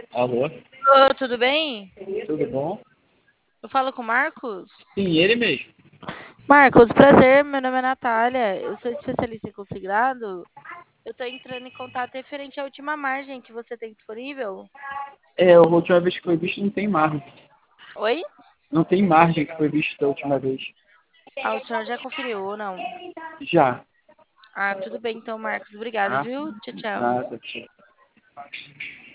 Alô? Ô, tudo bem? Tudo bom? Eu falo com o Marcos? Sim, ele mesmo. Marcos, prazer, meu nome é Natália, eu sou especialista em consignado. Eu tô entrando em contato referente à última margem que você tem disponível. A última vez que foi visto não tem margem. Oi? Não tem margem que foi visto da última vez. Ah, o senhor já conferiu ou não? Já. Ah, tudo bem então, Marcos. Obrigado, Ah, viu? Tchau, tchau. nada.